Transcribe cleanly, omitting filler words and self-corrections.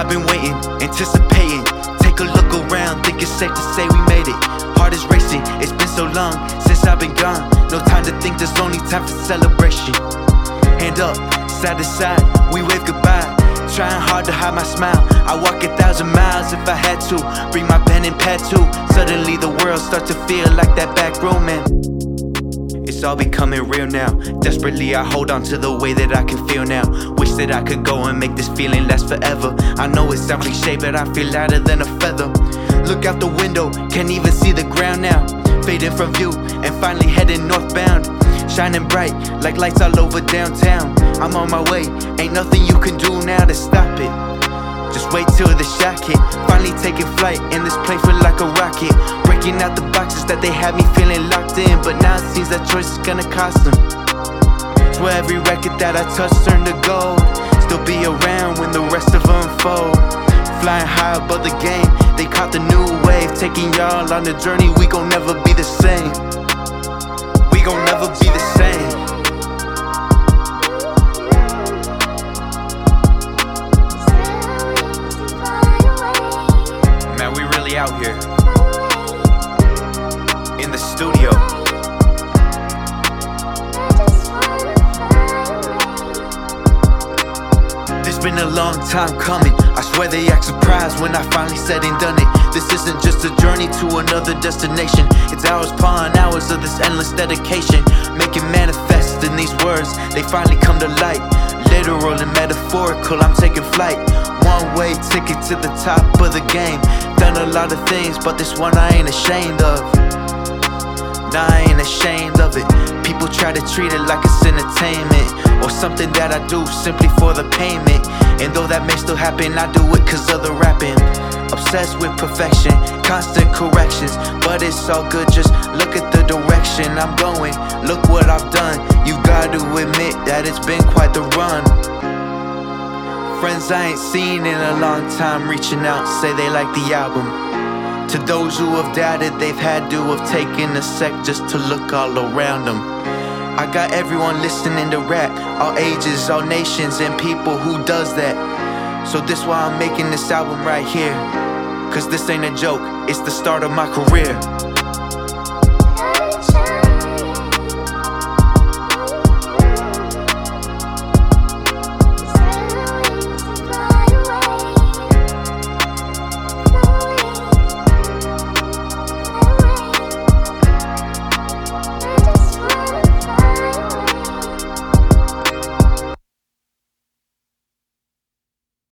I've been waiting, anticipating. Take a look around, think it's safe to say we made it. Heart is racing, it's been so long since I've been gone. No time to think, there's only time for celebration. Hand up, side to side, we wave goodbye. Trying hard to hide my smile. I walk 1,000 miles if I had to. Bring my pen and pad too. Suddenly the world starts to feel like that back room, man. It's all becoming real now. Desperately I hold on to the way that I can feel now. Wish that I could go and make this feeling last forever. I know it sounds cliche, but I feel lighter than a feather. Look out the window, can't even see the ground now. Fading from view and finally heading northbound. Shining bright like lights all over downtown. I'm on my way, ain't nothing you can do now to stop it. Just wait till the shot hit. Finally taking flight in this place feel like a rocket. Breaking out the boxes that they had me feeling locked in. But now it seems that choice is gonna cost them. Swear every record that I touch turn to gold. Still be around when the rest of them unfold. Flying high above the game, they caught the new wave. Taking y'all on the journey, we gon' never be the same. We gon' never be the same. Man, we really out here in the studio. It's been a long time coming. I swear they act surprised when I finally said and done it. This isn't just a journey to another destination. It's hours upon hours of this endless dedication. Make it manifest in these words, they finally come to light. Literal and metaphorical, I'm taking flight. One-way ticket to the top of the game. Done a lot of things, but this one I ain't ashamed of. Nah, I ain't ashamed of it. People try to treat it like it's entertainment, or something that I do simply for the payment. And though that may still happen, I do it cause of the rapping. Obsessed with perfection, constant corrections. But it's all good, just look at the direction I'm going. Look what I've done. You gotta admit that it's been quite the run. Friends I ain't seen in a long time reaching out, say they like the album. To those who have doubted, they've had to have taken a sec just to look all around them. I got everyone listening to rap, all ages, all nations, and people who does that. So this why I'm making this album right here. Cause this ain't a joke, it's the start of my career.